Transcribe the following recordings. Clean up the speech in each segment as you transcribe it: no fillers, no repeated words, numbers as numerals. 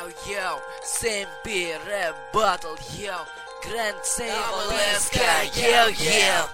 yo, Сэмби, рэп батл, yo, Грэнд Сейбл, СК, yo.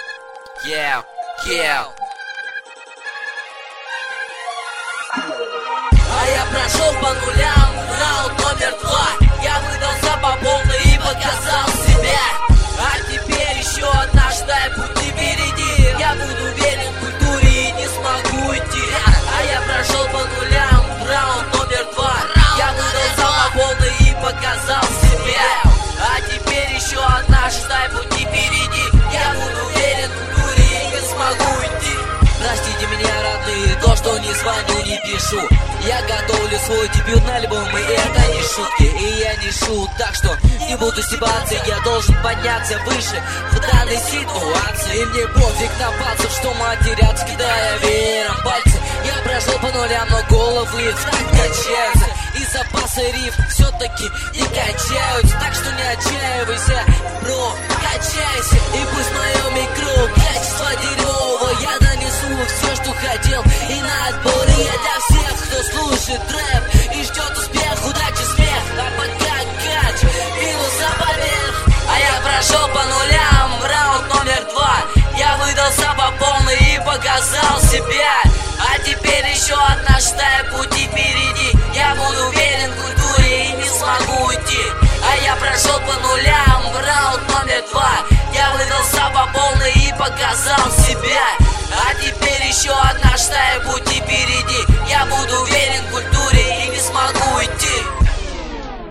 А я прошел по нулям, раунд номер 2. Я выдался по полной и показал себя. А теперь еще однажды пути впереди. Я буду уверен в культуре и не смогу уйти. А я прошел по нулям, раунд номер 2. Я выдался по полной и показал себя. А теперь еще однажды пути впереди. Я буду уверен в культуре и не смогу уйти. Простите меня, родные, то, что не звоню, не пишу. Я готовлю свой дебютный альбом, и это не шутки, и я не шут. Так что не буду стебаться, я должен подняться выше в данной ситуации. И мне пофиг на пальцев, что матерятся, кидая веером пальцы. Я прошел по нулям, но головы так качаются. И запасы рифм все-таки не качаются. Так что не отчаивайся, бро, качайся. И пусть мое микро качество дерьмового. Я донесу все, что хотел, и на отборе я для всех, кто слушает рэп и ждет успех, удачи, смех. А пока кач, минуса поверх. А я прошел по нулям, раунд номер 2. Я выдался по полной и показал себя. А теперь еще одна шестая пути впереди. Я буду уверен в культуре и не смогу уйти. А я прошел по нулям.